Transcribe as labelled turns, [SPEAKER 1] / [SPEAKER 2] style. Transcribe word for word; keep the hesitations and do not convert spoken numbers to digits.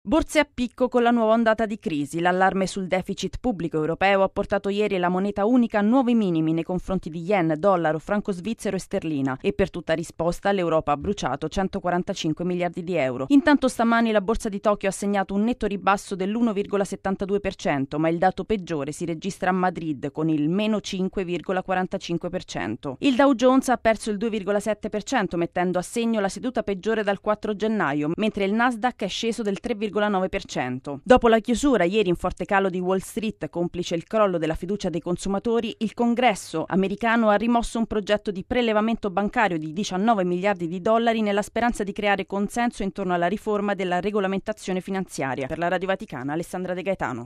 [SPEAKER 1] Borse a picco con la nuova ondata di crisi. L'allarme sul deficit pubblico europeo ha portato ieri la moneta unica a nuovi minimi nei confronti di yen, dollaro, franco svizzero e sterlina e per tutta risposta l'Europa ha bruciato centoquarantacinque miliardi di euro. Intanto stamani la borsa di Tokyo ha segnato un netto ribasso dell'uno virgola settantadue per cento, ma il dato peggiore si registra a Madrid con il meno cinque virgola quarantacinque per cento. Il Dow Jones ha perso il due virgola sette per cento mettendo a segno la seduta peggiore dal quattro gennaio, mentre il Nasdaq è sceso del tre virgola nove per cento. Dopo la chiusura ieri in forte calo di Wall Street, complice il crollo della fiducia dei consumatori, il Congresso americano ha rimosso un progetto di prelevamento bancario di diciannove miliardi di dollari nella speranza di creare consenso intorno alla riforma della regolamentazione finanziaria. Per la Radio Vaticana, Alessandra De Gaetano.